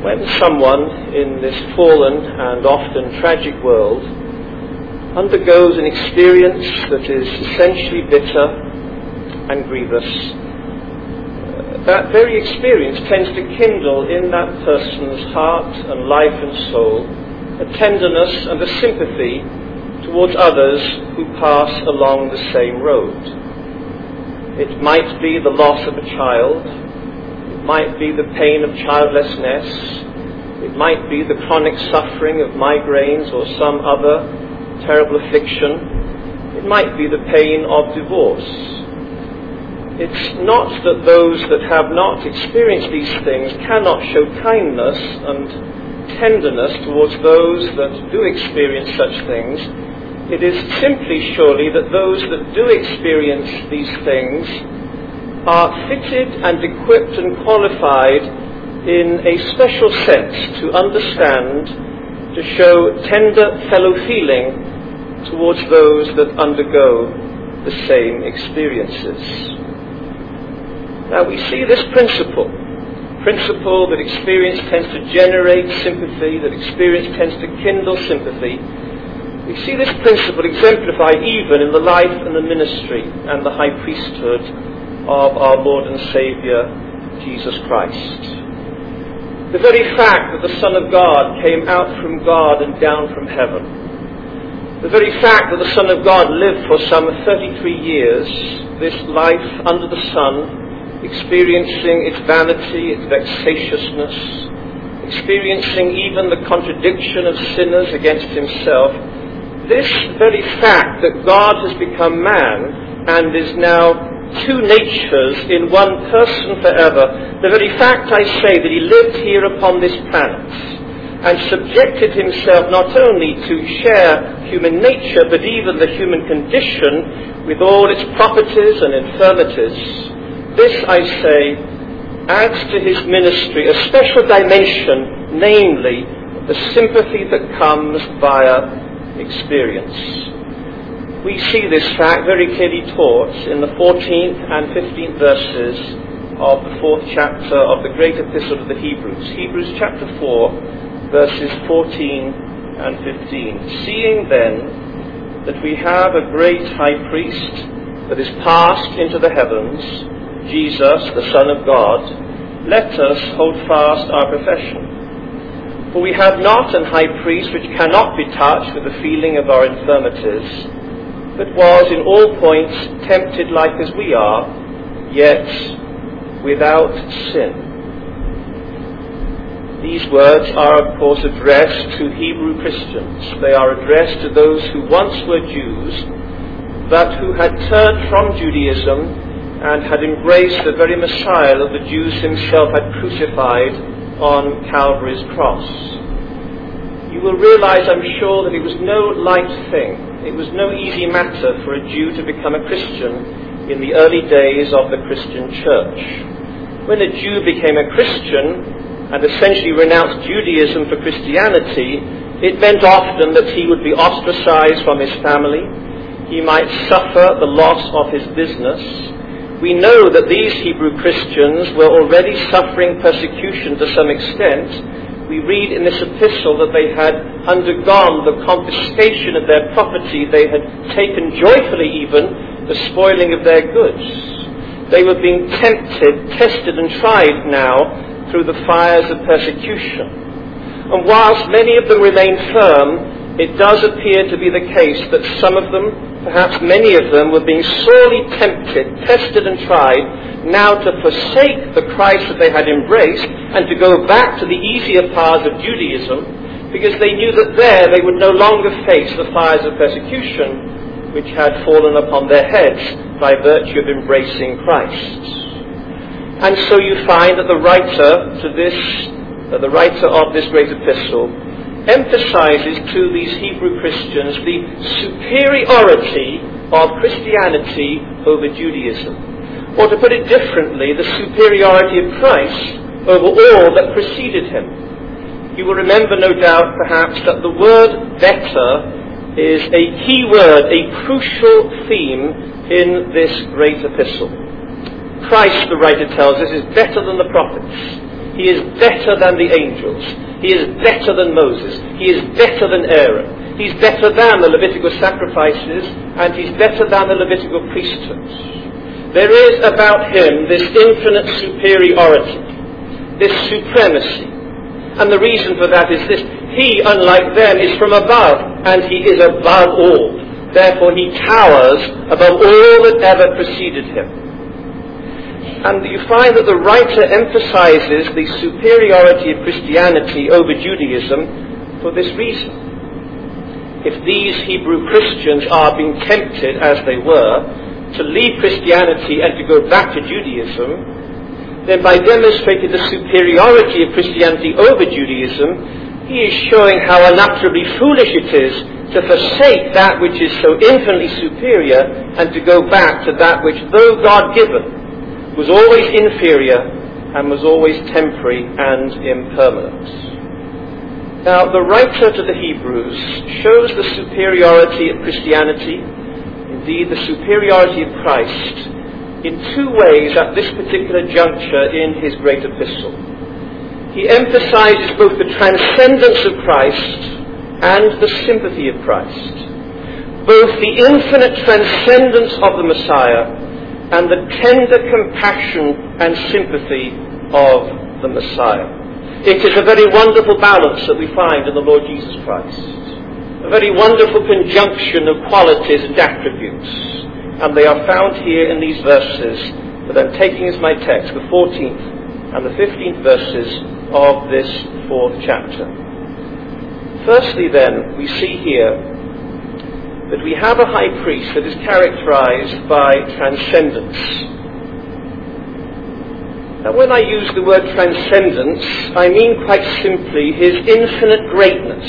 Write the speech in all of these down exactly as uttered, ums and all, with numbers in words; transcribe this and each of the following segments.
When someone in this fallen and often tragic world undergoes an experience that is essentially bitter and grievous, that very experience tends to kindle in that person's heart and life and soul a tenderness and a sympathy towards others who pass along the same road. It might be the loss of a child. It might be the pain of childlessness. It might be the chronic suffering of migraines or some other terrible affliction. It might be the pain of divorce. It's not that those that have not experienced these things cannot show kindness and tenderness towards those that do experience such things. It is simply surely that those that do experience these things are fitted and equipped and qualified in a special sense to understand, to show tender fellow feeling towards those that undergo the same experiences. Now we see this principle, principle that experience tends to generate sympathy, that experience tends to kindle sympathy. We see this principle exemplified even in the life and the ministry and the high priesthood of our Lord and Saviour, Jesus Christ. The very fact that the Son of God came out from God and down from heaven, the very fact that the Son of God lived for some thirty-three years, this life under the sun, experiencing its vanity, its vexatiousness, experiencing even the contradiction of sinners against himself, this very fact that God has become man and is now two natures in one person forever, the very fact, I say, that he lived here upon this planet and subjected himself not only to share human nature, but even the human condition with all its properties and infirmities, this, I say, adds to his ministry a special dimension, namely the sympathy that comes via experience. We see this fact very clearly taught in the fourteenth and fifteenth verses of the fourth chapter of the great epistle to the Hebrews. Hebrews chapter four, verses fourteen and fifteen. Seeing then that we have a great high priest that is passed into the heavens, Jesus, the Son of God, let us hold fast our profession. For we have not an high priest which cannot be touched with the feeling of our infirmities, but was in all points tempted like as we are, yet without sin. These words are, of course, addressed to Hebrew Christians. They are addressed to those who once were Jews, but who had turned from Judaism and had embraced the very Messiah that the Jews himself had crucified on Calvary's cross. You will realize, I'm sure, that it was no light thing. It was no easy matter for a Jew to become a Christian in the early days of the Christian church. When a Jew became a Christian and essentially renounced Judaism for Christianity, it meant often that he would be ostracized from his family. He might suffer the loss of his business. We know that these Hebrew Christians were already suffering persecution to some extent. We read in this epistle that they had undergone the confiscation of their property. They had taken joyfully even the spoiling of their goods. They were being tempted, tested and tried now through the fires of persecution. And whilst many of them remain firm, it does appear to be the case that some of them, perhaps many of them, were being sorely tempted, tested and tried, now to forsake the Christ that they had embraced and to go back to the easier paths of Judaism, because they knew that there they would no longer face the fires of persecution which had fallen upon their heads by virtue of embracing Christ. And so you find that the writer to this, uh, the writer of this great epistle, emphasizes to these Hebrew Christians the superiority of Christianity over Judaism. Or to put it differently, the superiority of Christ over all that preceded him. You will remember, no doubt, perhaps, that the word better is a key word, a crucial theme in this great epistle. Christ, the writer tells us, is better than the prophets. He is better than the angels. He is better than Moses. He is better than Aaron. He's better than the Levitical sacrifices, and he's better than the Levitical priesthood. There is about him this infinite superiority, this supremacy. And the reason for that is this: he, unlike them, is from above, and he is above all. Therefore he towers above all that ever preceded him. And you find that the writer emphasizes the superiority of Christianity over Judaism for this reason. If these Hebrew Christians are being tempted, as they were, to leave Christianity and to go back to Judaism, then by demonstrating the superiority of Christianity over Judaism, he is showing how unutterably foolish it is to forsake that which is so infinitely superior and to go back to that which, though God-given, was always inferior and was always temporary and impermanent. Now, the writer to the Hebrews shows the superiority of Christianity, indeed the superiority of Christ, in two ways at this particular juncture in his great epistle. He emphasizes both the transcendence of Christ and the sympathy of Christ, both the infinite transcendence of the Messiah and the tender compassion and sympathy of the Messiah. It is a very wonderful balance that we find in the Lord Jesus Christ. A very wonderful conjunction of qualities and attributes. And they are found here in these verses that I'm taking as my text, the fourteenth and the fifteenth verses of this fourth chapter. Firstly then, we see here that we have a high priest that is characterized by transcendence. Now, when I use the word transcendence, I mean quite simply his infinite greatness,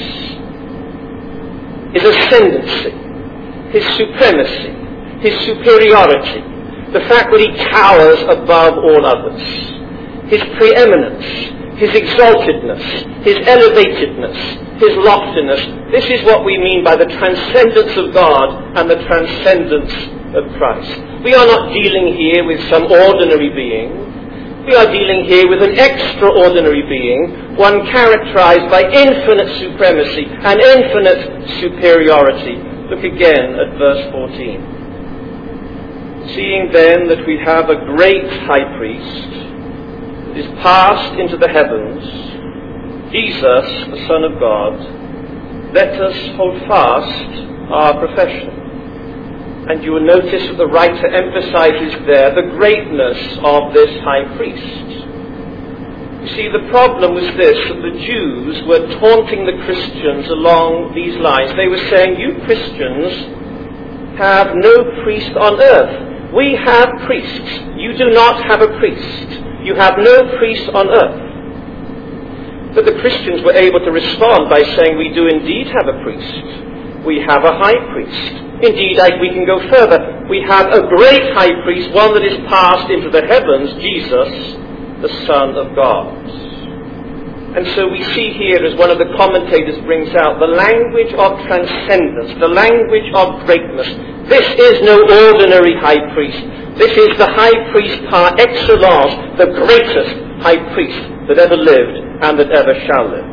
his ascendancy, his supremacy, his superiority, the fact that he towers above all others, his preeminence, his exaltedness, his elevatedness, his loftiness. This is what we mean by the transcendence of God and the transcendence of Christ. We are not dealing here with some ordinary being. We are dealing here with an extraordinary being, one characterized by infinite supremacy and infinite superiority. Look again at verse fourteen. Seeing then that we have a great high priest is passed into the heavens, Jesus, the Son of God, let us hold fast our profession. And you will notice that the writer emphasizes there the greatness of this high priest. You see, the problem was this, that the Jews were taunting the Christians along these lines. They were saying, you Christians have no priest on earth. We have priests. You do not have a priest. You have no priest on earth. But the Christians were able to respond by saying, we do indeed have a priest. We have a high priest. Indeed, we can go further. We have a great high priest, one that is passed into the heavens, Jesus, the Son of God. And so we see here, as one of the commentators brings out, the language of transcendence, the language of greatness. This is no ordinary high priest. This is the high priest par excellence, the greatest high priest that ever lived and that ever shall live.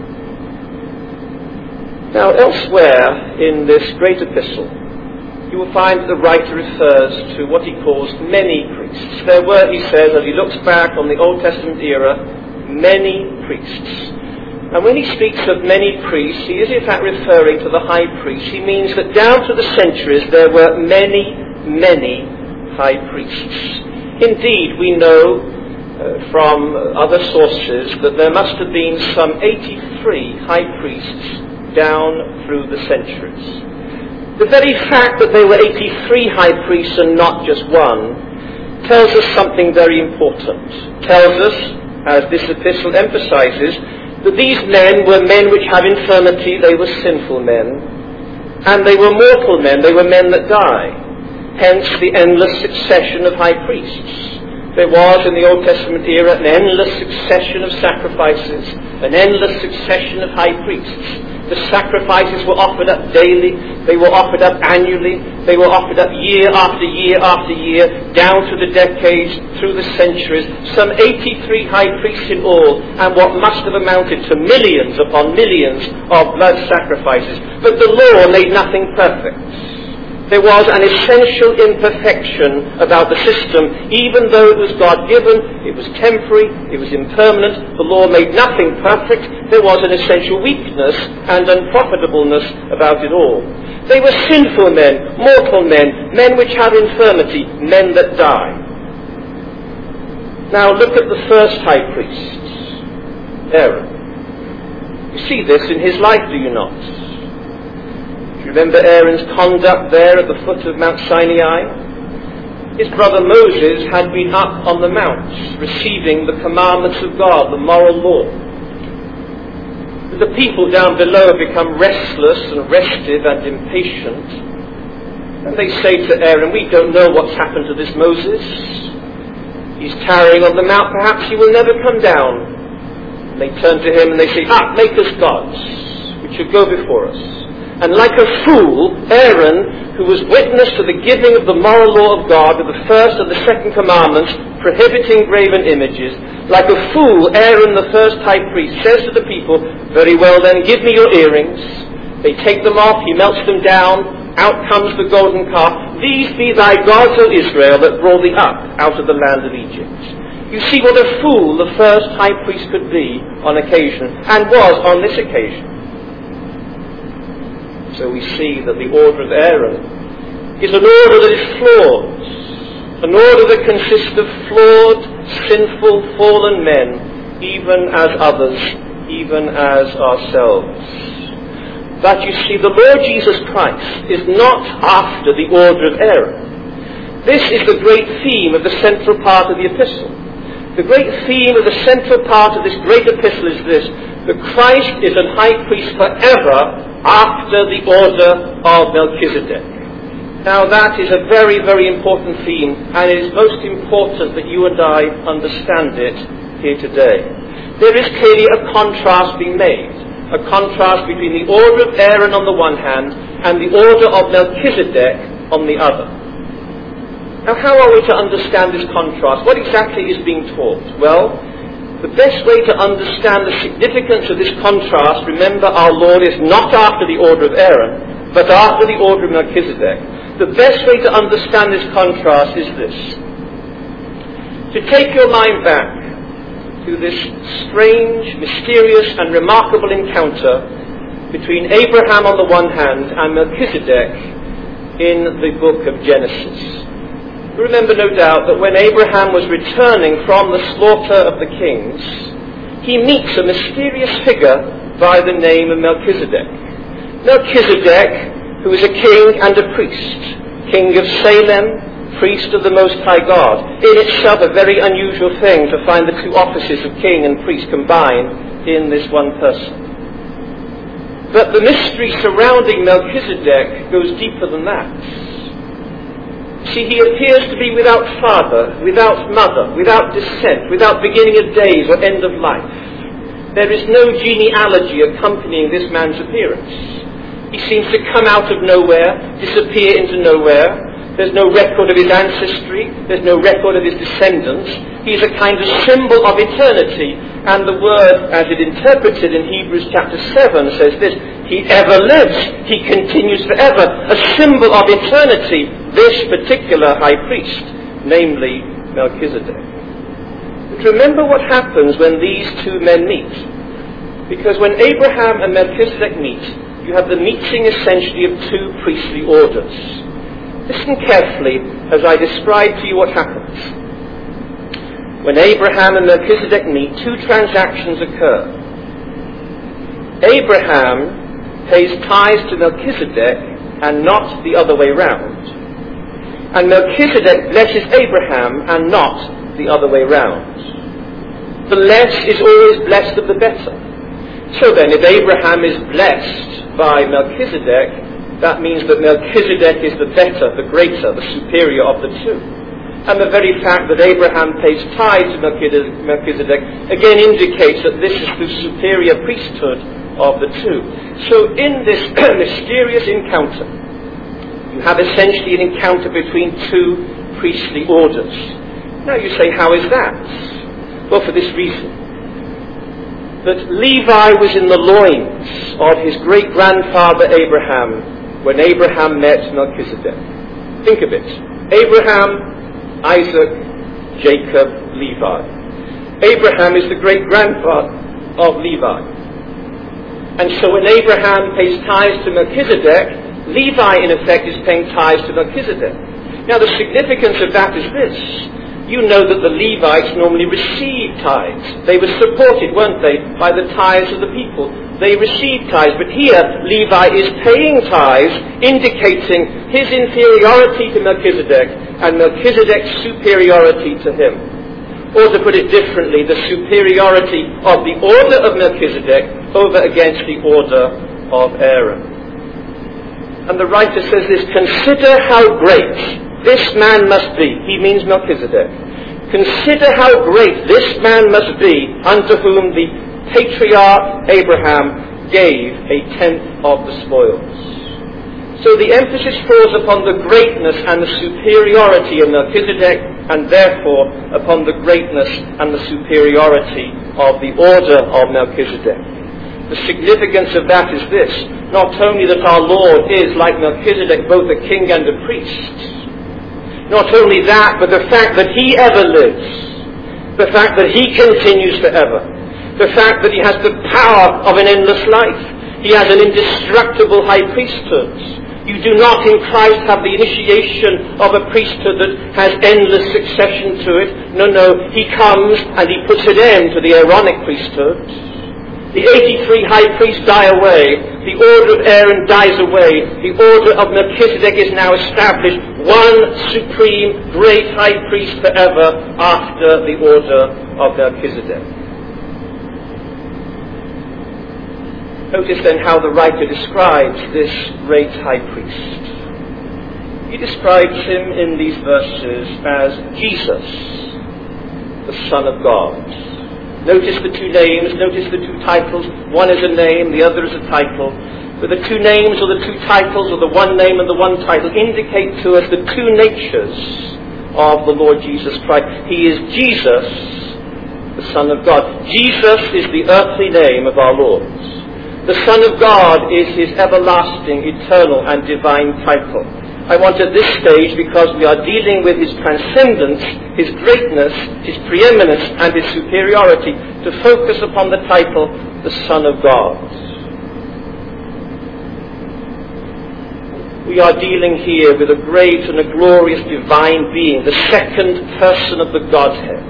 Now, elsewhere in this great epistle, you will find that the writer refers to what he calls many priests. There were, he says, as he looks back on the Old Testament era, many priests. And when he speaks of many priests, he is in fact referring to the high priest. He means that down to the centuries there were many, many high priests. Indeed, we know uh, from other sources that there must have been some eighty-three high priests down through the centuries. The very fact that there were eighty-three high priests and not just one tells us something very important. Tells us, as this epistle emphasizes, that these men were men which had infirmity, they were sinful men, and they were mortal men, they were men that die. Hence the endless succession of high priests. There was in the Old Testament era an endless succession of sacrifices, an endless succession of high priests. The sacrifices were offered up daily. They were offered up annually. They were offered up year after year after year, down through the decades, through the centuries. Some eighty-three high priests in all, and what must have amounted to millions upon millions of blood sacrifices. But the law made nothing perfect. There was an essential imperfection about the system, even though it was God-given, it was temporary, it was impermanent, the law made nothing perfect, there was an essential weakness and unprofitableness about it all. They were sinful men, mortal men, men which have infirmity, men that die. Now look at the first high priest, Aaron. You see this in his life, do you not? Remember Aaron's conduct there at the foot of Mount Sinai? His brother Moses had been up on the mount, receiving the commandments of God, the moral law. The people down below have become restless and restive and impatient. And they say to Aaron, we don't know what's happened to this Moses. He's tarrying on the mount, perhaps he will never come down. And they turn to him and they say, ah, make us gods, which should go before us. And like a fool, Aaron, who was witness to the giving of the moral law of God, with the first and the second commandments, prohibiting graven images, like a fool, Aaron, the first high priest, says to the people, very well then, give me your earrings. They take them off, he melts them down, out comes the golden calf. These be thy gods, O Israel, that brought thee up out of the land of Egypt. You see what a fool the first high priest could be on occasion, and was on this occasion. So we see that the order of Aaron is an order that is flawed, an order that consists of flawed, sinful, fallen men, even as others, even as ourselves. But you see, the Lord Jesus Christ is not after the order of Aaron. This is the great theme of the central part of the epistle. The great theme of the central part of this great epistle is this: that Christ is a high priest forever after the order of Melchizedek. Now that is a very, very important theme, and it is most important that you and I understand it here today. There is clearly a contrast being made, a contrast between the order of Aaron on the one hand and the order of Melchizedek on the other. Now how are we to understand this contrast? What exactly is being taught? Well, the best way to understand the significance of this contrast, remember our Lord is not after the order of Aaron, but after the order of Melchizedek. The best way to understand this contrast is this: to take your mind back to this strange, mysterious and remarkable encounter between Abraham on the one hand and Melchizedek in the book of Genesis. Remember, no doubt, that when Abraham was returning from the slaughter of the kings, he meets a mysterious figure by the name of Melchizedek. Melchizedek, who is a king and a priest, king of Salem, priest of the Most High God. In itself a very unusual thing to find the two offices of king and priest combined in this one person. But the mystery surrounding Melchizedek goes deeper than that. See, he appears to be without father, without mother, without descent, without beginning of days or end of life. There is no genealogy accompanying this man's appearance. He seems to come out of nowhere, disappear into nowhere. There's no record of his ancestry. There's no record of his descendants. He's a kind of symbol of eternity. And the word, as it interpreted in Hebrews chapter seven, says this: he ever lives. He continues forever. A symbol of eternity, this particular high priest, namely Melchizedek. But remember what happens when these two men meet. Because when Abraham and Melchizedek meet, you have the meeting essentially of two priestly orders. Listen carefully as I describe to you what happens. When Abraham and Melchizedek meet, two transactions occur. Abraham pays tithes to Melchizedek and not the other way round. And Melchizedek blesses Abraham and not the other way round. The less is always blessed of the better. So then, if Abraham is blessed by Melchizedek, that means that Melchizedek is the better, the greater, the superior of the two. And the very fact that Abraham pays tithes to Melchizedek again indicates that this is the superior priesthood of the two. So in this mysterious encounter, you have essentially an encounter between two priestly orders. Now you say, how is that? Well, for this reason. That Levi was in the loins of his great-grandfather Abraham when Abraham met Melchizedek. Think of it. Abraham, Isaac, Jacob, Levi. Abraham is the great-grandfather of Levi. And so when Abraham pays tithes to Melchizedek, Levi in effect is paying tithes to Melchizedek. Now the significance of that is this. You know that the Levites normally received tithes. They were supported, weren't they, by the tithes of the people. They received tithes. But here, Levi is paying tithes, indicating his inferiority to Melchizedek and Melchizedek's superiority to him. Or to put it differently, the superiority of the order of Melchizedek over against the order of Aaron. And the writer says this, consider how great this man must be. He means Melchizedek. Consider how great this man must be unto whom the patriarch Abraham gave a tenth of the spoils. So the emphasis falls upon the greatness and the superiority of Melchizedek, and therefore upon the greatness and the superiority of the order of Melchizedek. The significance of that is this, not only that our Lord is, like Melchizedek, both a king and a priest. Not only that, but the fact that he ever lives, the fact that he continues forever, the fact that he has the power of an endless life, he has an indestructible high priesthood. You do not in Christ have the initiation of a priesthood that has endless succession to it. No, no, he comes and he puts an end to the Aaronic priesthood. The eighty-three high priests die away. The order of Aaron dies away. The order of Melchizedek is now established. One supreme great high priest forever after the order of Melchizedek. Notice then how the writer describes this great high priest. He describes him in these verses as Jesus, the Son of God. Notice the two names, notice the two titles. One is a name, the other is a title. But the two names or the two titles or the one name and the one title indicate to us the two natures of the Lord Jesus Christ. He is Jesus, the Son of God. Jesus is the earthly name of our Lord. The Son of God is his everlasting, eternal and divine title. I want at this stage, because we are dealing with his transcendence, his greatness, his preeminence and his superiority, to focus upon the title, the Son of God. We are dealing here with a great and a glorious divine being, the second person of the Godhead.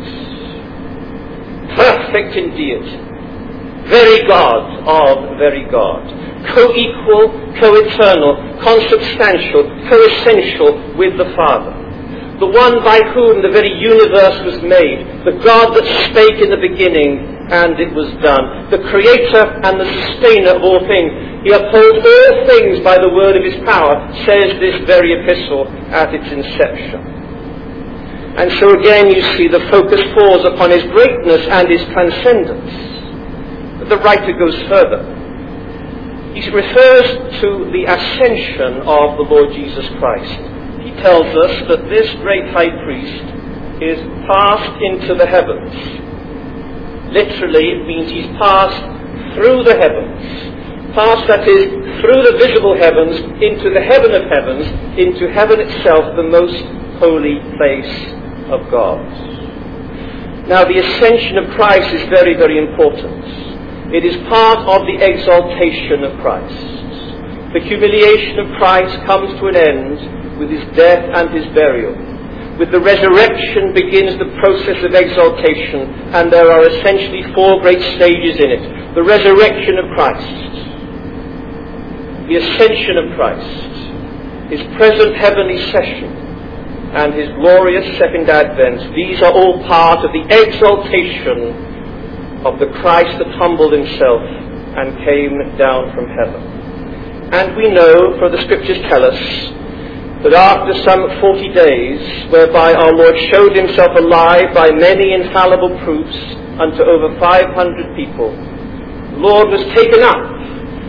Perfect in deity. Very God of very God. Co-equal, co-eternal, consubstantial, co-essential with the Father. The one by whom the very universe was made. The God that spake in the beginning, and it was done. The creator and the sustainer of all things. He upholds all things by the word of his power, says this very epistle at its inception. And so again you see the focus falls upon his greatness and his transcendence. But the writer goes further. He refers to the ascension of the Lord Jesus Christ. He tells us that this great high priest is passed into the heavens. Literally, it means he's passed through the heavens. Passed, that is, through the visible heavens, into the heaven of heavens, into heaven itself, the most holy place of God. Now, the ascension of Christ is very, very important. It is part of the exaltation of Christ. The humiliation of Christ comes to an end with his death and his burial. With the resurrection begins the process of exaltation, and there are essentially four great stages in it. The resurrection of Christ, the ascension of Christ, his present heavenly session, and his glorious second advent. These are all part of the exaltation of the Christ that humbled himself and came down from heaven. And we know, for the scriptures tell us, that after some forty days, whereby our Lord showed himself alive by many infallible proofs unto over five hundred people, the Lord was taken up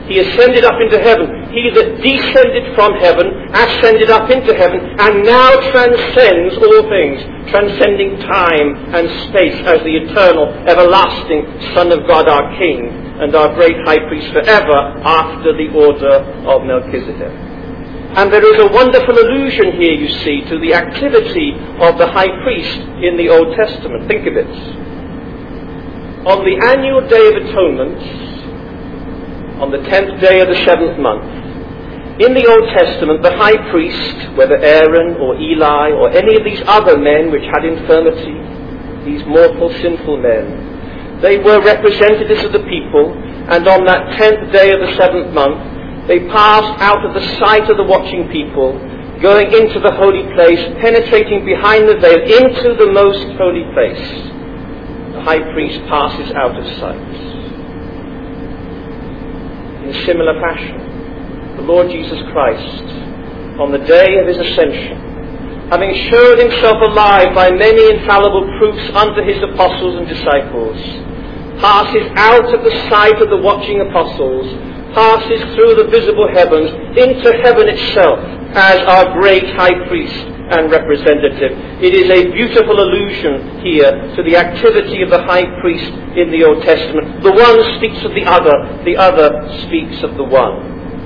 He ascended up into heaven. He that descended from heaven ascended up into heaven and now transcends all things, transcending time and space as the eternal, everlasting Son of God, our King and our great High Priest forever after the order of Melchizedek. And there is a wonderful allusion here, you see, to the activity of the High Priest in the Old Testament. Think of it. On the annual Day of Atonement, on the tenth day of the seventh month, in the Old Testament, the high priest, whether Aaron or Eli or any of these other men which had infirmity, these mortal sinful men, they were representatives of the people, and on that tenth day of the seventh month, they passed out of the sight of the watching people, going into the holy place, penetrating behind the veil into the most holy place. The high priest passes out of sight. In similar fashion, the Lord Jesus Christ, on the day of his ascension, having showed himself alive by many infallible proofs unto his apostles and disciples, passes out of the sight of the watching apostles, passes through the visible heavens into heaven itself as our great high priest and representative. It is a beautiful allusion here to the activity of the high priest in the Old Testament. The one speaks of the other, the other speaks of the one.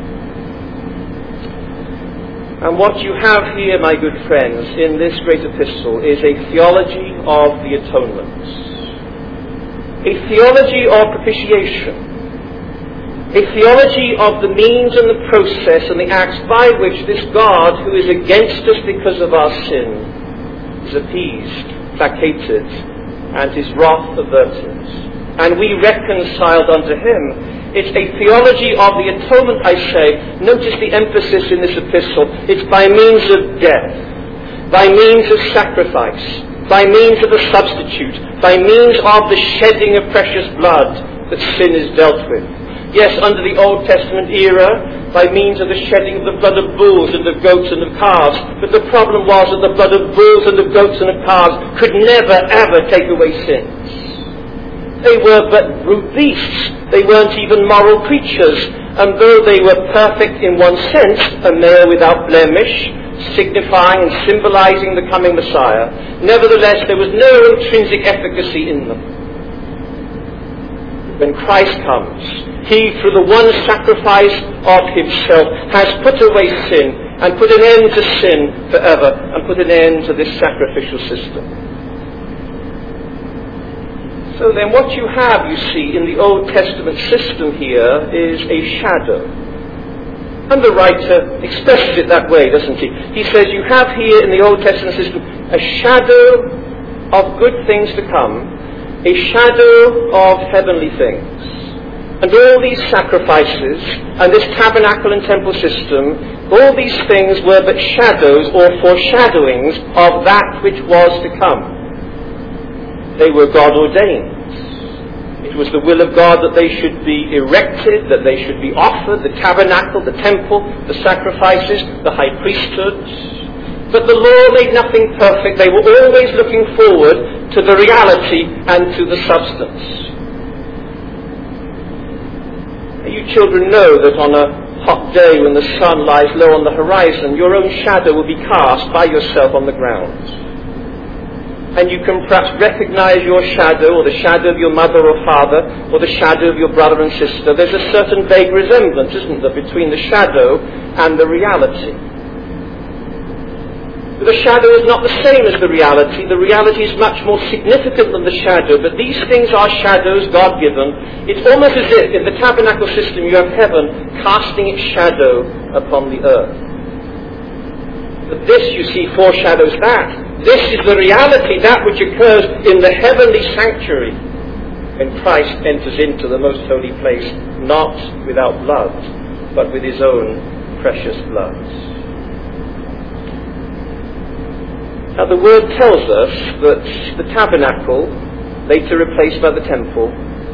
And what you have here, my good friends, in this great epistle is a theology of the atonement. A theology of propitiation. A theology of the means and the process and the acts by which this God, who is against us because of our sin, is appeased, placated, and his wrath averted, and we reconciled unto him. It's a theology of the atonement, I say. Notice the emphasis in this epistle. It's by means of death, by means of sacrifice, by means of a substitute, by means of the shedding of precious blood that sin is dealt with. Yes, under the Old Testament era, by means of the shedding of the blood of bulls and of goats and of calves. But the problem was that the blood of bulls and of goats and of calves could never, ever take away sins. They were but brute beasts. They weren't even moral creatures. And though they were perfect in one sense, a male without blemish, signifying and symbolizing the coming Messiah, nevertheless there was no intrinsic efficacy in them. When Christ comes, he, through the one sacrifice of himself, has put away sin and put an end to sin forever and put an end to this sacrificial system. So then what you have, you see, in the Old Testament system here is a shadow. And the writer expresses it that way, doesn't he? He says you have here in the Old Testament system a shadow of good things to come, a shadow of heavenly things. And all these sacrifices and this tabernacle and temple system, all these things were but shadows or foreshadowings of that which was to come. They were God ordained. It was the will of God that they should be erected, that they should be offered, the tabernacle, the temple, the sacrifices, the high priesthood. But the law made nothing perfect. They were always looking forward to the reality and to the substance. You children know that on a hot day when the sun lies low on the horizon, your own shadow will be cast by yourself on the ground. And you can perhaps recognize your shadow, or the shadow of your mother or father, or the shadow of your brother and sister. There's a certain vague resemblance, isn't there, between the shadow and the reality. The shadow is not the same as the reality. The reality is much more significant than the shadow, but these things are shadows God-given. It's almost as if in the tabernacle system you have heaven casting its shadow upon the earth. But this, you see, foreshadows that. This is the reality, that which occurs in the heavenly sanctuary when Christ enters into the most holy place, not without blood, but with his own precious blood. Now the word tells us that the tabernacle, later replaced by the temple,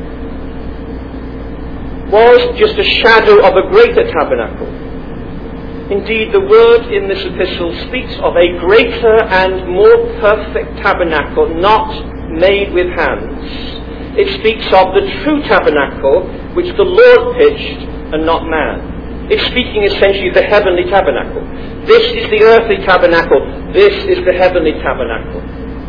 was just a shadow of a greater tabernacle. Indeed, the word in this epistle speaks of a greater and more perfect tabernacle, not made with hands. It speaks of the true tabernacle which the Lord pitched and not man. It's speaking essentially of the heavenly tabernacle. This is the earthly tabernacle. This is the heavenly tabernacle.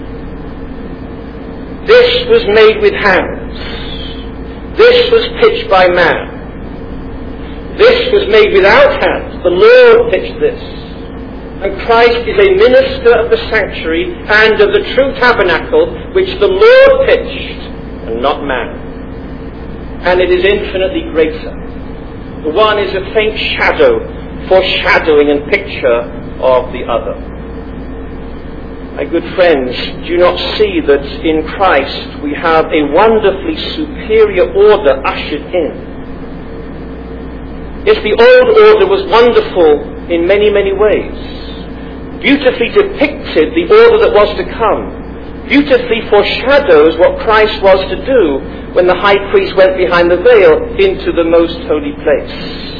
This was made with hands. This was pitched by man. This was made without hands. The Lord pitched this. And Christ is a minister of the sanctuary and of the true tabernacle which the Lord pitched and not man. And it is infinitely greater. The one is a faint shadow, foreshadowing and picture of the other. My good friends, do you not see that in Christ we have a wonderfully superior order ushered in? Yes, the old order was wonderful in many, many ways. Beautifully depicted the order that was to come. Beautifully foreshadows what Christ was to do when the high priest went behind the veil into the most holy place.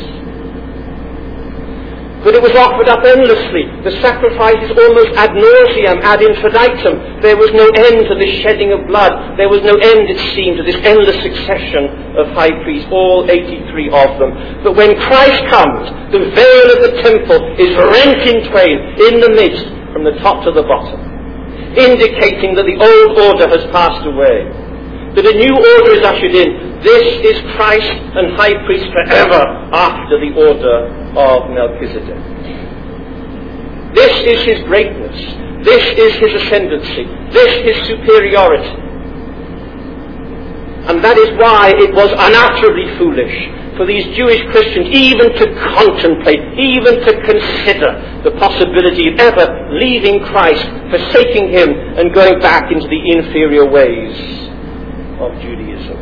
But it was offered up endlessly. The sacrifices almost ad nauseam, ad infinitum. There was no end to this shedding of blood. There was no end, it seemed, to this endless succession of high priests, all eighty-three of them. But when Christ comes, the veil of the temple is rent in twain in the midst from the top to the bottom, indicating that the old order has passed away, that a new order is ushered in. This is Christ and high priest forever after the order of Melchizedek. This is his greatness. This is his ascendancy. This is his superiority. And that is why it was unutterably foolish for these Jewish Christians even to contemplate, even to consider the possibility of ever leaving Christ, forsaking him, and going back into the inferior ways of Judaism.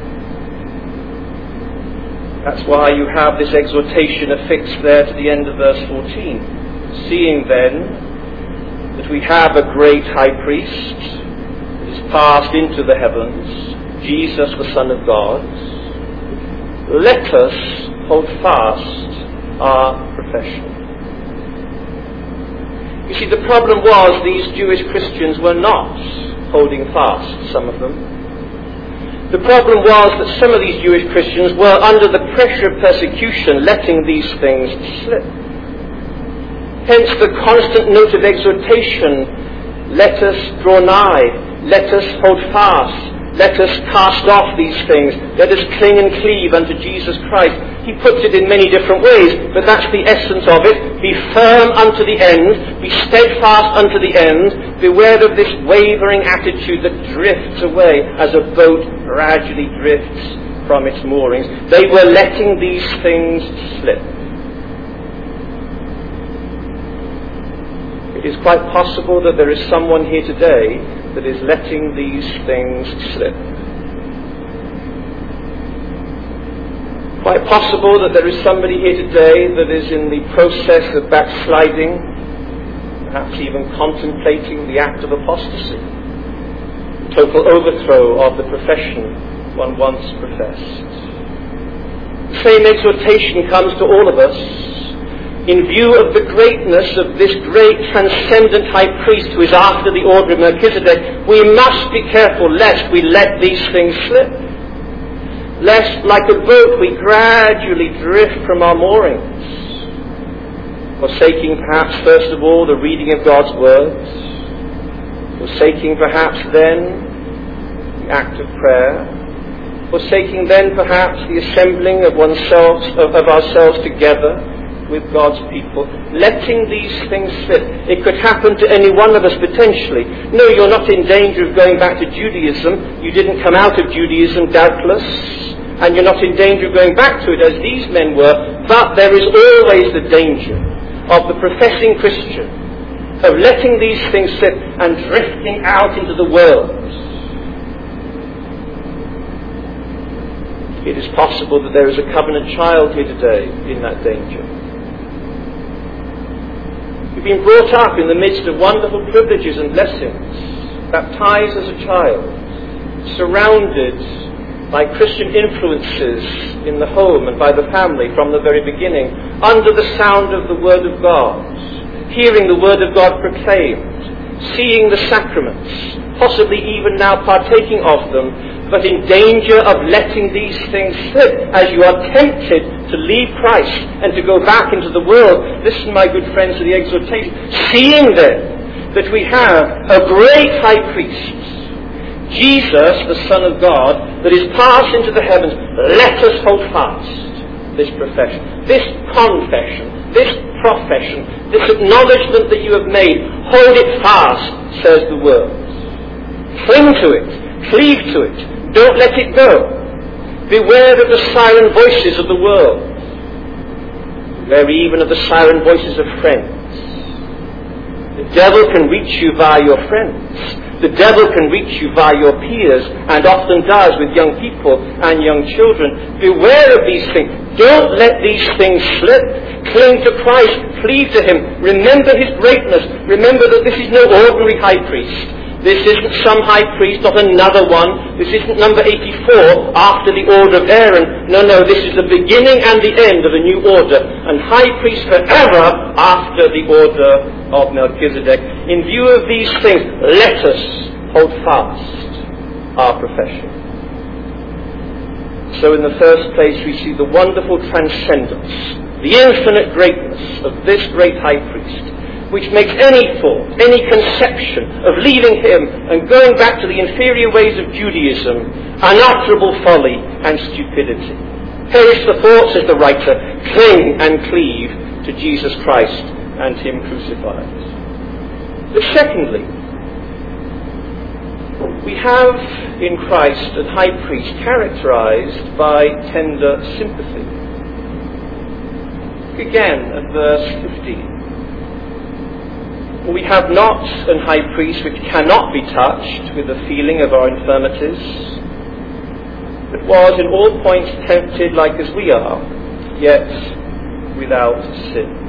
That's why you have this exhortation affixed there to the end of verse fourteen. Seeing then that we have a great high priest that is passed into the heavens, Jesus the Son of God, let us hold fast our profession. You see, the problem was these Jewish Christians were not holding fast, some of them. The problem was that some of these Jewish Christians were under the pressure of persecution letting these things slip. Hence the constant note of exhortation, let us draw nigh, let us hold fast, let us cast off these things, let us cling and cleave unto Jesus Christ. He puts it in many different ways, but that's the essence of it. Be firm unto the end, be steadfast unto the end, beware of this wavering attitude that drifts away as a boat gradually drifts from its moorings. They were letting these things slip. It is quite possible that there is someone here today that is letting these things slip. Quite possible that there is somebody here today that is in the process of backsliding, perhaps even contemplating the act of apostasy, total overthrow of the profession one once professed. The same exhortation comes to all of us in view of the greatness of this great transcendent high priest who is after the order of Melchizedek. We must be careful lest we let these things slip. Lest, like a boat, we gradually drift from our moorings, forsaking perhaps first of all the reading of God's words, forsaking perhaps then the act of prayer, forsaking then perhaps the assembling of oneself, of, of ourselves together with God's people, letting these things slip. It could happen to any one of us potentially. No, you're not in danger of going back to Judaism. You didn't come out of Judaism, doubtless, and you're not in danger of going back to it as these men were, but there is always the danger of the professing Christian of letting these things slip and drifting out into the world. It is possible that there is a covenant child here today in that danger. You've been brought up in the midst of wonderful privileges and blessings, baptized as a child, surrounded by Christian influences in the home and by the family from the very beginning, under the sound of the Word of God, hearing the Word of God proclaimed, seeing the sacraments, possibly even now partaking of them, but in danger of letting these things slip as you are tempted to leave Christ and to go back into the world. Listen, my good friends, to the exhortation. Seeing then that we have a great high priest, Jesus, the Son of God, that is passed into the heavens, let us hold fast this profession, this confession, this profession, this acknowledgement that you have made. Hold it fast, says the word. Cling to it, cleave to it, don't let it go. Beware of the siren voices of the world. Beware even of the siren voices of friends. The devil can reach you via your friends. The devil can reach you via your peers, and often does with young people and young children. Beware of these things. Don't let these things slip. Cling to Christ. Cleave to Him. Remember His greatness. Remember that this is no ordinary high priest. This isn't some high priest, not another one. This isn't number eighty-four after the order of Aaron. No, no, this is the beginning and the end of a new order. And high priest forever after the order of Melchizedek. In view of these things, let us hold fast our profession. So in the first place, we see the wonderful transcendence, the infinite greatness of this great high priest, which makes any thought, any conception of leaving him and going back to the inferior ways of Judaism unutterable folly and stupidity. Perish the thought, says the writer, cling and cleave to Jesus Christ and Him crucified. But secondly, we have in Christ a high priest characterized by tender sympathy. Again at verse fifteen. We have not an high priest which cannot be touched with the feeling of our infirmities, but was in all points tempted like as we are, yet without sin.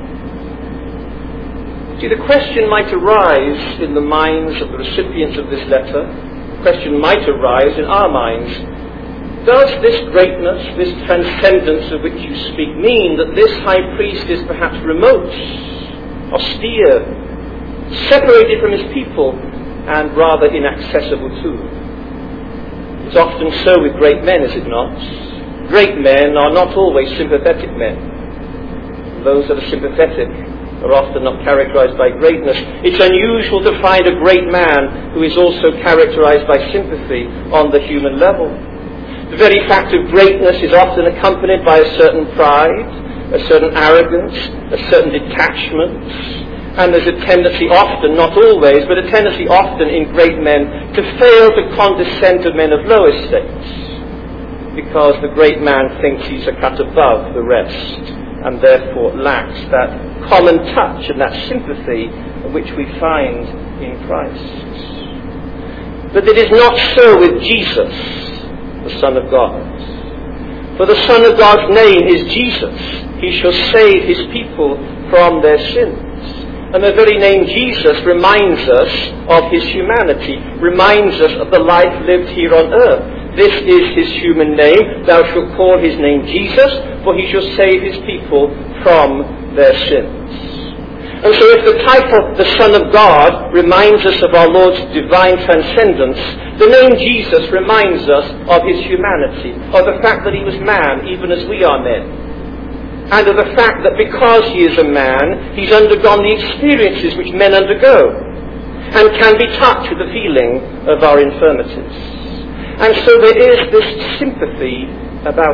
See, the question might arise in the minds of the recipients of this letter, the question might arise in our minds. Does this greatness, this transcendence of which you speak, mean that this high priest is perhaps remote, austere, separated from his people, and rather inaccessible to them? It's often so with great men, is it not? Great men are not always sympathetic men. Those that are sympathetic are often not characterized by greatness. It's unusual to find a great man who is also characterized by sympathy on the human level. The very fact of greatness is often accompanied by a certain pride, a certain arrogance, a certain detachment. And there's a tendency often, not always, but a tendency often in great men to fail to condescend to men of low estates, because the great man thinks he's a cut above the rest, and therefore lacks that common touch and that sympathy which we find in Christ. But it is not so with Jesus, the Son of God. For the Son of God's name is Jesus. He shall save His people from their sins. And the very name Jesus reminds us of His humanity, reminds us of the life lived here on earth. This is His human name. Thou shalt call His name Jesus, for He shall save His people from their sins. And so if the title, the Son of God, reminds us of our Lord's divine transcendence, the name Jesus reminds us of His humanity, of the fact that He was man, even as we are men. And of the fact that because He is a man, He's undergone the experiences which men undergo, and can be touched with the feeling of our infirmities. And so there is this sympathy about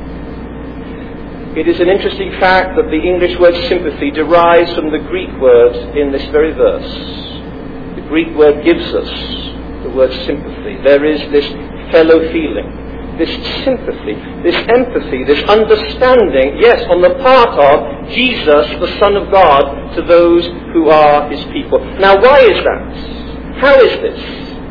Him. It is an interesting fact that the English word sympathy derives from the Greek word in this very verse. The Greek word gives us the word sympathy. There is this fellow feeling, this sympathy, this empathy, this understanding, yes, on the part of Jesus, the Son of God, to those who are His people. Now, why is that? How is this?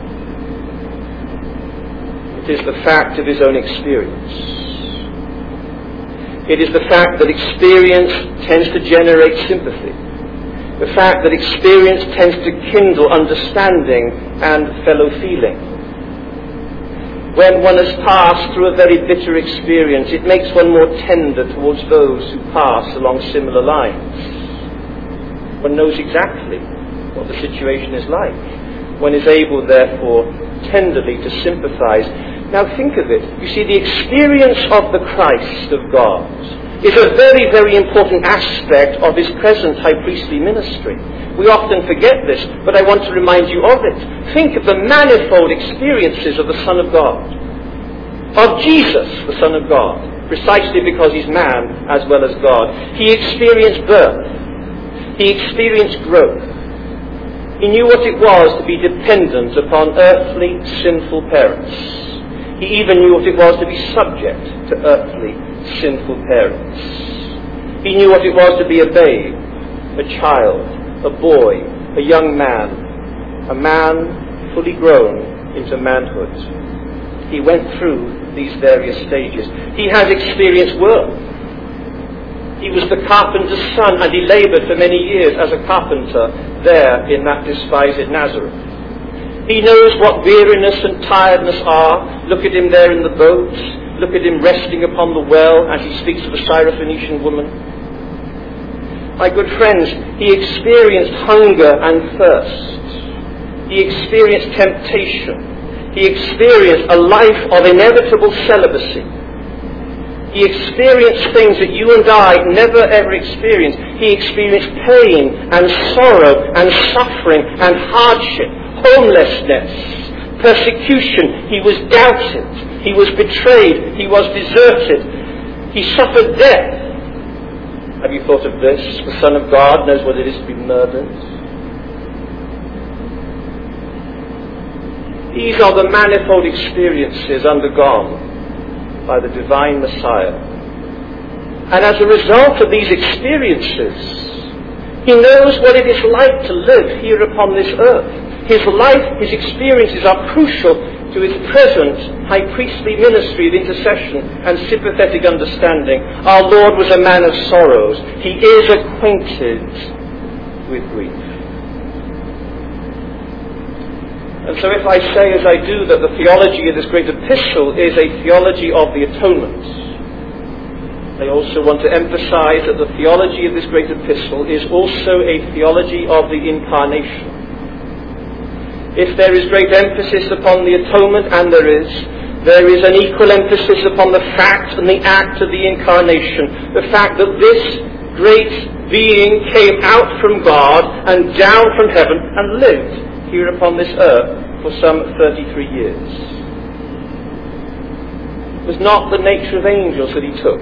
It is the fact of His own experience. It is the fact that experience tends to generate sympathy. The fact that experience tends to kindle understanding and fellow feeling. When one has passed through a very bitter experience, it makes one more tender towards those who pass along similar lines. One knows exactly what the situation is like. One is able, therefore, tenderly to sympathize. Now think of it. You see, the experience of the Christ of God is a very, very important aspect of his present high priestly ministry. We often forget this, but I want to remind you of it. Think of the manifold experiences of the Son of God, of Jesus, the Son of God, precisely because he's man as well as God. He experienced birth. He experienced growth. He knew what it was to be dependent upon earthly, sinful parents. He even knew what it was to be subject to earthly, sinful parents. He knew what it was to be a babe, a child, a boy, a young man, a man fully grown into manhood. He went through these various stages. He has experienced work. He was the carpenter's son, and he laboured for many years as a carpenter there in that despised Nazareth. He knows what weariness and tiredness are. Look at him there in the boat. Look at him resting upon the well as he speaks to the Syrophoenician woman. My good friends, he experienced hunger and thirst. He experienced temptation. He experienced a life of inevitable celibacy. He experienced things that you and I never ever experienced. He experienced pain and sorrow and suffering and hardship, homelessness, persecution. He was doubted. He was betrayed. He was deserted. He suffered death. Have you thought of this? The Son of God knows what it is to be murdered. These are the manifold experiences undergone by the divine Messiah. And as a result of these experiences, he knows what it is like to live here upon this earth. His life, his experiences are crucial to his present high priestly ministry of intercession and sympathetic understanding. Our Lord was a man of sorrows. He is acquainted with grief. And so if I say, as I do, that the theology of this great epistle is a theology of the atonement, I also want to emphasize that the theology of this great epistle is also a theology of the incarnation. If there is great emphasis upon the atonement, and there is, there is an equal emphasis upon the fact and the act of the incarnation, the fact that this great being came out from God and down from heaven and lived here upon this earth for some thirty-three years. It was not the nature of angels that he took.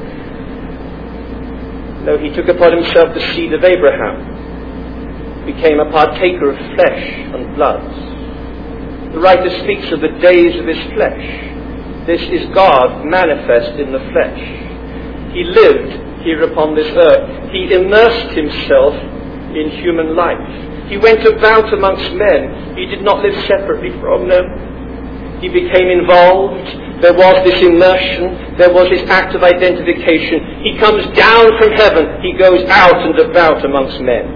No, he took upon himself the seed of Abraham, became a partaker of flesh and blood. The writer speaks of the days of his flesh. This is God manifest in the flesh. He lived here upon this earth. He immersed himself in human life. He went about amongst men. He did not live separately from them. He became involved. There was this immersion. There was this act of identification. He comes down from heaven. He goes out and about amongst men.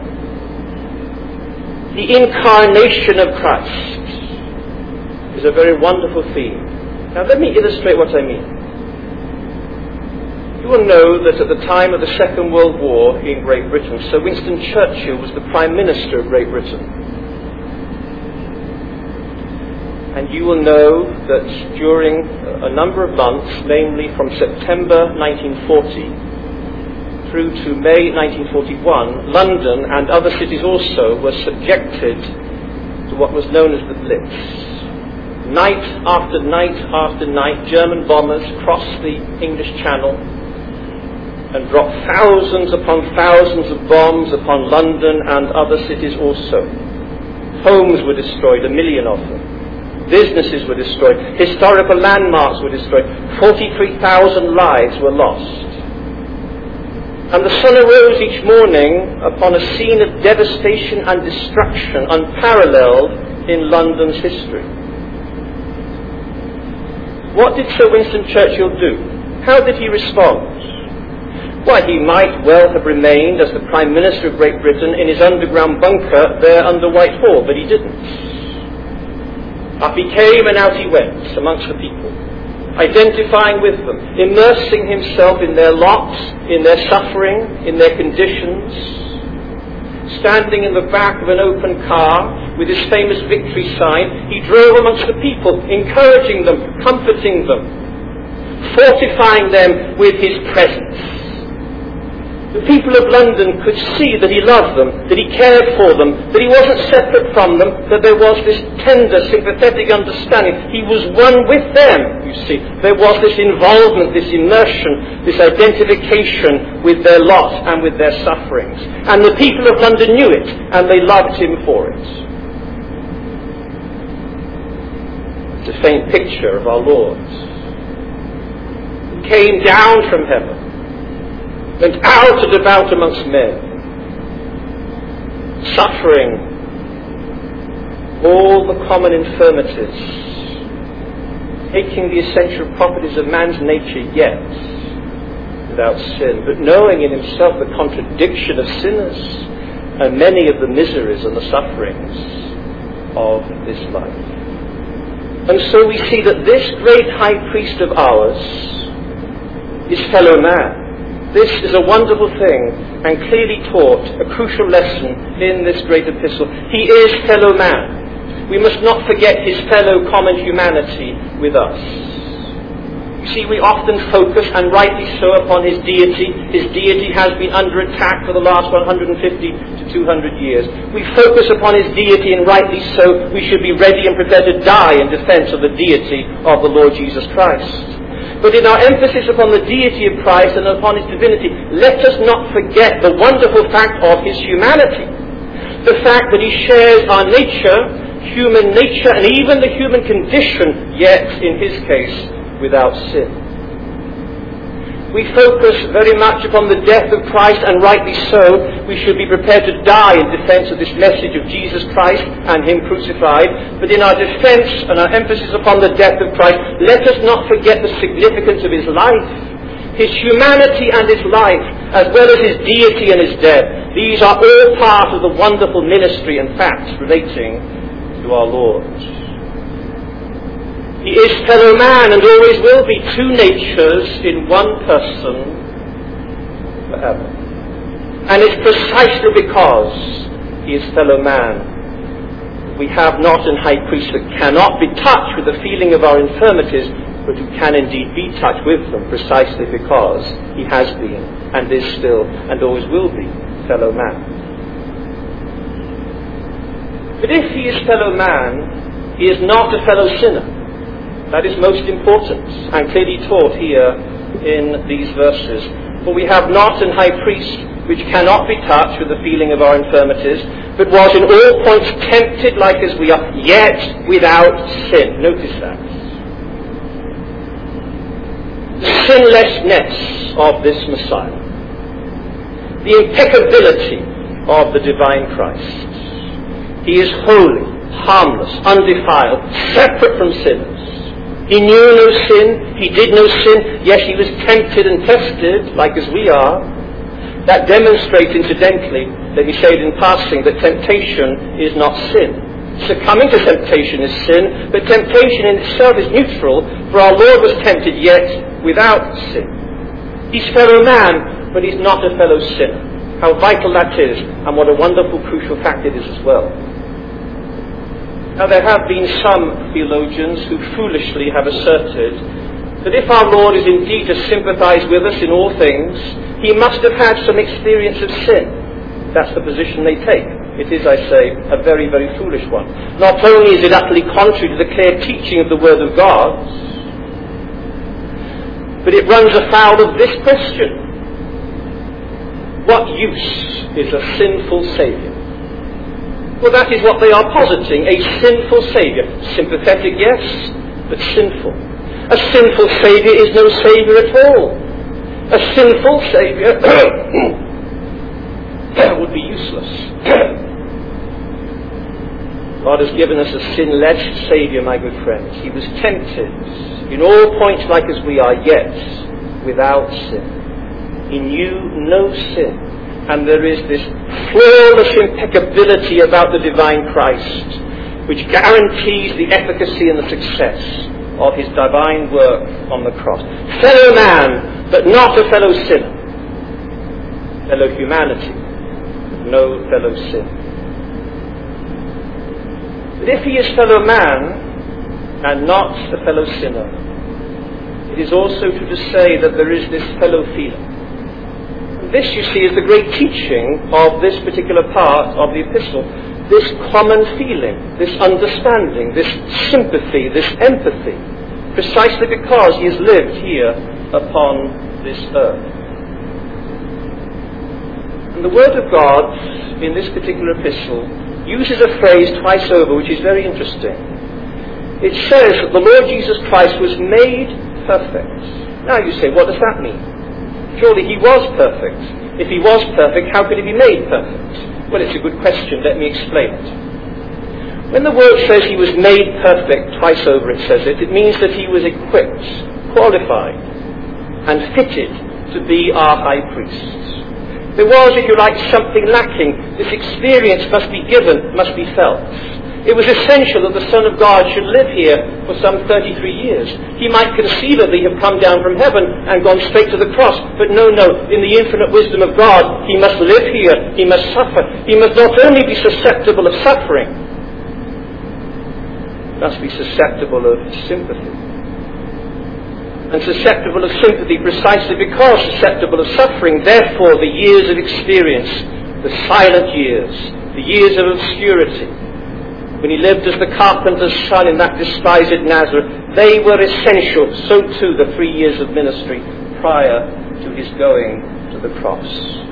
The incarnation of Christ is a very wonderful theme. Now let me illustrate what I mean. You will know that at the time of the Second World War in Great Britain, Sir Winston Churchill was the Prime Minister of Great Britain. And you will know that during a number of months, namely from September nineteen forty through to May nineteen forty-one, London and other cities also were subjected to what was known as the Blitz. Night after night after night, German bombers crossed the English Channel and dropped thousands upon thousands of bombs upon London and other cities also. Homes were destroyed, a million of them. Businesses were destroyed. Historical landmarks were destroyed. forty-three thousand lives were lost. And the sun arose each morning upon a scene of devastation and destruction unparalleled in London's history. What did Sir Winston Churchill do? How did he respond? Why, he might well have remained as the Prime Minister of Great Britain in his underground bunker there under Whitehall, but he didn't. Up he came and out he went amongst the people, identifying with them, immersing himself in their lot, in their suffering, in their conditions, standing in the back of an open car, with his famous victory sign, he drove amongst the people, encouraging them, comforting them, fortifying them with his presence. The people of London could see that he loved them, that he cared for them, that he wasn't separate from them, that there was this tender, sympathetic understanding. He was one with them, you see. There was this involvement, this immersion, this identification with their lot and with their sufferings. And the people of London knew it, and they loved him for it. It's a faint picture of our Lord. He came down from heaven, went out and about amongst men, suffering all the common infirmities, taking the essential properties of man's nature, yet without sin, but knowing in himself the contradiction of sinners and many of the miseries and the sufferings of this life. And so we see that this great high priest of ours is fellow man. This is a wonderful thing and clearly taught a crucial lesson in this great epistle. He is fellow man. We must not forget his fellow common humanity with us. You see, we often focus, and rightly so, upon his deity. His deity has been under attack for the last one hundred fifty to two hundred years. We focus upon his deity, and rightly so. We should be ready and prepared to die in defense of the deity of the Lord Jesus Christ. But in our emphasis upon the deity of Christ and upon his divinity, let us not forget the wonderful fact of his humanity. The fact that he shares our nature, human nature, and even the human condition, yet, in his case, without sin. We focus very much upon the death of Christ, and rightly so. We should be prepared to die in defense of this message of Jesus Christ and him crucified. But in our defense and our emphasis upon the death of Christ, let us not forget the significance of his life. His humanity and his life, as well as his deity and his death. These are all part of the wonderful ministry and facts relating to our Lord. He is fellow man and always will be, two natures in one person forever. And it's precisely because he is fellow man we have not an high priest that cannot be touched with the feeling of our infirmities, but who can indeed be touched with them, precisely because he has been and is still and always will be fellow man. But if he is fellow man, he is not a fellow sinner. That is most important and clearly taught here in these verses. For we have not an high priest which cannot be touched with the feeling of our infirmities, but was in all points tempted like as we are, yet without sin. Notice that. The sinlessness of this Messiah. The impeccability of the divine Christ. He is holy, harmless, undefiled, separate from sinners. He knew no sin, he did no sin, yes, he was tempted and tested, like as we are. That demonstrates, incidentally, that he said in passing that temptation is not sin. Succumbing to temptation is sin, but temptation in itself is neutral, for our Lord was tempted yet without sin. He's fellow man, but he's not a fellow sinner. How vital that is, and what a wonderful, crucial fact it is as well. Now, there have been some theologians who foolishly have asserted that if our Lord is indeed to sympathize with us in all things, he must have had some experience of sin. That's the position they take. It is, I say, a very, very foolish one. Not only is it utterly contrary to the clear teaching of the Word of God, but it runs afoul of this question. What use is a sinful Saviour? Well, that is what they are positing, a sinful Saviour. Sympathetic, yes, but sinful. A sinful Saviour is no Saviour at all. A sinful Saviour would be useless. God has given us a sinless Saviour, my good friends. He was tempted in all points like as we are, yet without sin. He knew no sin. And there is this flawless impeccability about the divine Christ, which guarantees the efficacy and the success of his divine work on the cross. Fellow man, but not a fellow sinner. Fellow humanity, no fellow sin. But if he is fellow man and not a fellow sinner, it is also true to say that there is this fellow feeling. And this, you see, is the great teaching of this particular part of the epistle. This common feeling, this understanding, this sympathy, this empathy, precisely because he has lived here upon this earth. And the Word of God, in this particular epistle, uses a phrase twice over which is very interesting. It says that the Lord Jesus Christ was made perfect. Now you say, what does that mean? Surely he was perfect. If he was perfect, how could he be made perfect? Well, it's a good question. Let me explain it. When the word says he was made perfect, twice over it says it, it means that he was equipped, qualified, and fitted to be our high priest. There was, if you like, something lacking. This experience must be given, must be felt. It was essential that the Son of God should live here for some thirty-three years. He might conceivably have come down from heaven and gone straight to the cross, but no, no, in the infinite wisdom of God, he must live here, he must suffer. He must not only be susceptible of suffering, he must be susceptible of sympathy. And susceptible of sympathy precisely because susceptible of suffering, therefore the years of experience, the silent years, the years of obscurity, when he lived as the carpenter's son in that despised Nazareth, they were essential. So too the three years of ministry prior to his going to the cross.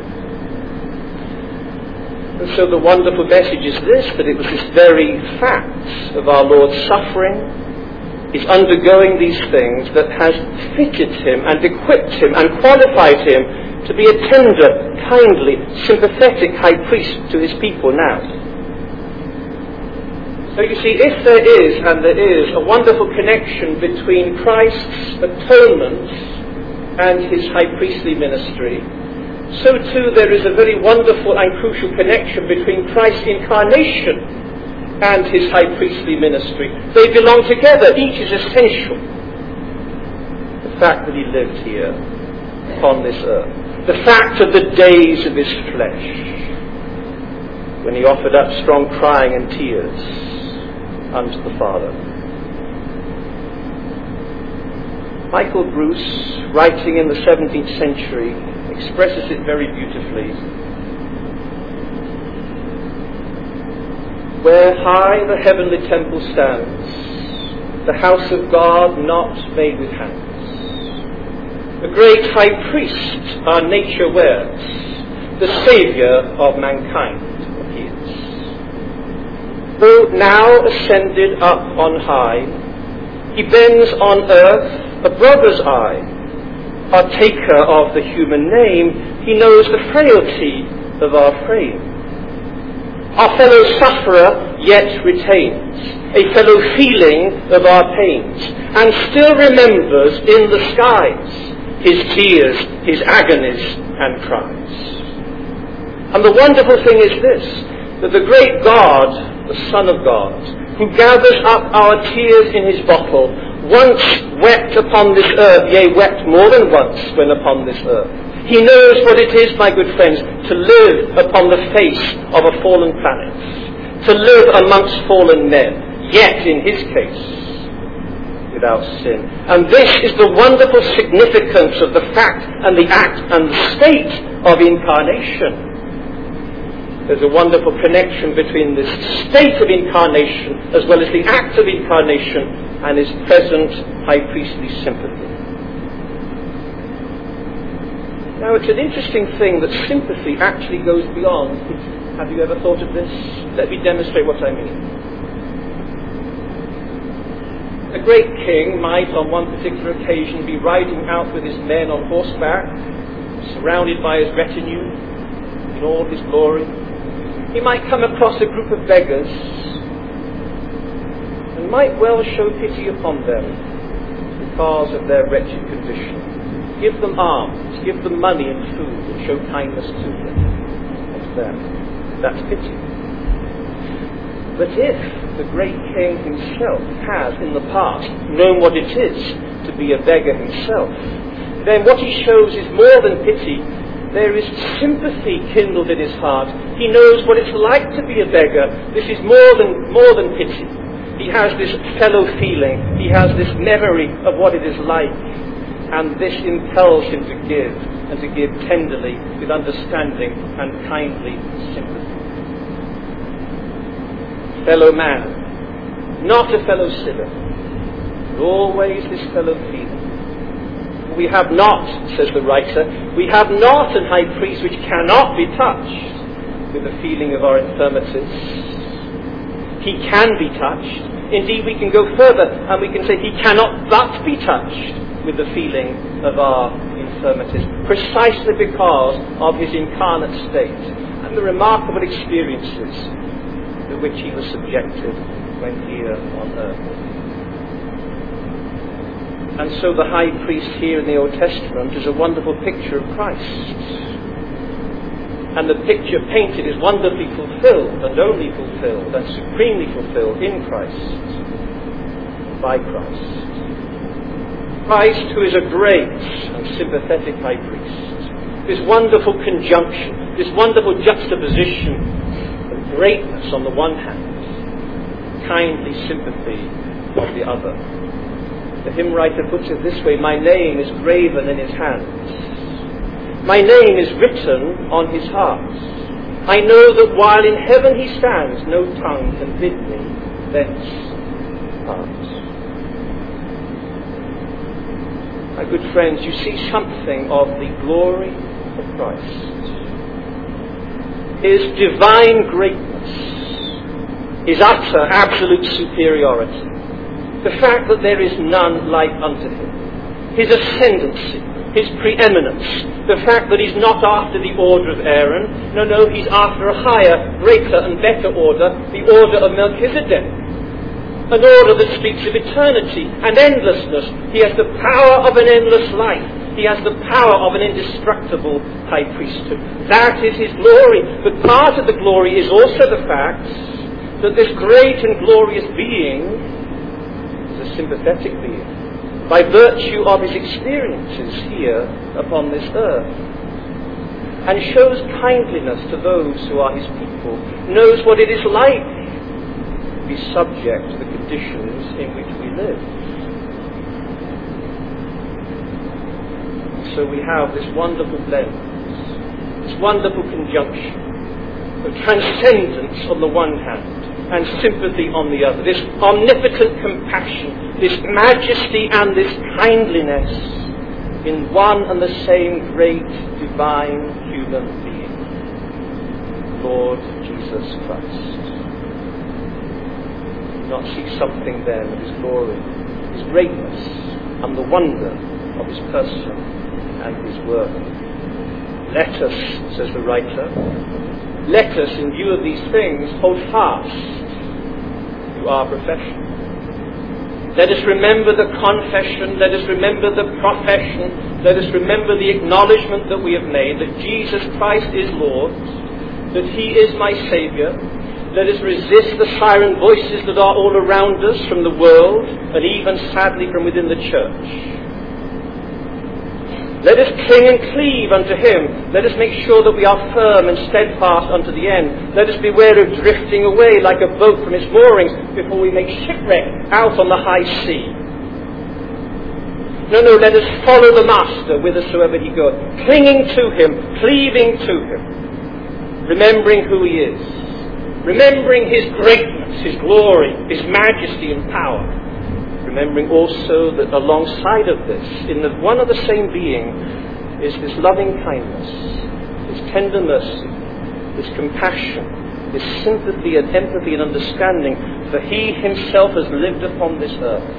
And so the wonderful message is this, that it was this very fact of our Lord's suffering, his undergoing these things, that has fitted him and equipped him and qualified him to be a tender, kindly, sympathetic high priest to his people now. So you see, if there is, and there is, a wonderful connection between Christ's atonement and his high priestly ministry, so too there is a very wonderful and crucial connection between Christ's incarnation and his high priestly ministry. They belong together. Each is essential. The fact that he lived here upon this earth. The fact of the days of his flesh, when he offered up strong crying and tears unto the Father. Michael Bruce, writing in the seventeenth century, expresses it very beautifully. Where high the heavenly temple stands, the house of God not made with hands, the great high priest our nature wears, the Saviour of mankind appears. Though now ascended up on high, he bends on earth a brother's eye. Partaker of the human name, he knows the frailty of our frame. Our fellow sufferer yet retains a fellow feeling of our pains, and still remembers in the skies his tears, his agonies and cries. And the wonderful thing is this, that the great God, the Son of God, who gathers up our tears in his bottle, once wept upon this earth, yea, wept more than once when upon this earth. He knows what it is, my good friends, to live upon the face of a fallen planet, to live amongst fallen men, yet in his case, without sin. And this is the wonderful significance of the fact and the act and the state of incarnation. There's a wonderful connection between this state of incarnation as well as the act of incarnation and his present high priestly sympathy. Now it's an interesting thing that sympathy actually goes beyond. Have you ever thought of this? Let me demonstrate what I mean. A great king might on one particular occasion be riding out with his men on horseback, surrounded by his retinue in all his glory. He might come across a group of beggars and might well show pity upon them because of their wretched condition. Give them alms, give them money and food, and show kindness to them. What's that? That's pity. But if the great king himself has in the past known what it is to be a beggar himself, then what he shows is more than pity, There is sympathy kindled in his heart. He knows what it's like to be a beggar. This is more than, more than pity. He has this fellow feeling. He has this memory of what it is like. And this impels him to give, and to give tenderly, with understanding and kindly sympathy. Fellow man, not a fellow sinner, but always this fellow feeling. We have not, says the writer, we have not an high priest which cannot be touched with the feeling of our infirmities. He can be touched. Indeed, we can go further and we can say he cannot but be touched with the feeling of our infirmities, precisely because of his incarnate state and the remarkable experiences to which he was subjected when here on earth. And so the high priest here in the Old Testament is a wonderful picture of Christ. And the picture painted is wonderfully fulfilled, and only fulfilled, and supremely fulfilled in Christ, by Christ. Christ, who is a great and sympathetic high priest. This wonderful conjunction, this wonderful juxtaposition of greatness on the one hand, kindly sympathy on the other. The hymn writer puts it this way: my name is graven in his hands. My name is written on his heart. I know that while in heaven he stands, no tongue can bid me thence part. My good friends, you see something of the glory of Christ. His divine greatness, his utter, absolute superiority. The fact that there is none like unto him, his ascendancy, his preeminence, the fact that he's not after the order of Aaron, no, no, he's after a higher, greater and better order, the order of Melchizedek, an order that speaks of eternity and endlessness. He has the power of an endless life. He has the power of an indestructible high priesthood. That is his glory. But part of the glory is also the fact that this great and glorious being, sympathetic being, by virtue of his experiences here upon this earth, and shows kindliness to those who are his people, knows what it is like to be subject to the conditions in which we live. So we have this wonderful blend, this wonderful conjunction of transcendence on the one hand and sympathy on the other, this omnipotent compassion, this majesty and this kindliness in one and the same great divine human being, Lord Jesus Christ. Do not see something then of his glory, his greatness, and the wonder of his person and his work. Let us, says the writer, let us, in view of these things, hold fast to our profession. Let us remember the confession, let us remember the profession, let us remember the acknowledgement that we have made, that Jesus Christ is Lord, that he is my Saviour. Let us resist the siren voices that are all around us from the world, and even sadly from within the church. Let us cling and cleave unto him. Let us make sure that we are firm and steadfast unto the end. Let us beware of drifting away like a boat from its moorings before we make shipwreck out on the high sea. No, no, let us follow the Master whithersoever he goeth, clinging to him, cleaving to him, remembering who he is, remembering his greatness, his glory, his majesty and power. Remembering also that alongside of this, in the one and the same being, is this loving kindness, this tender mercy, this compassion, this sympathy and empathy and understanding, for he himself has lived upon this earth.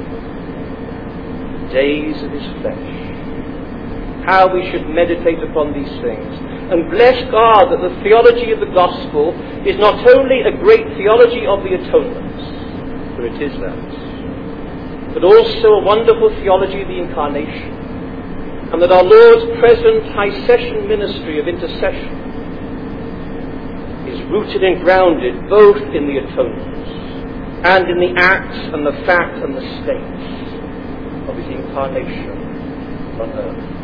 Days of his flesh. How we should meditate upon these things. And bless God that the theology of the gospel is not only a great theology of the atonement, for it is that, but also a wonderful theology of the incarnation, and that our Lord's present high session ministry of intercession is rooted and grounded both in the atonement and in the acts and the fact and the state of his incarnation on earth.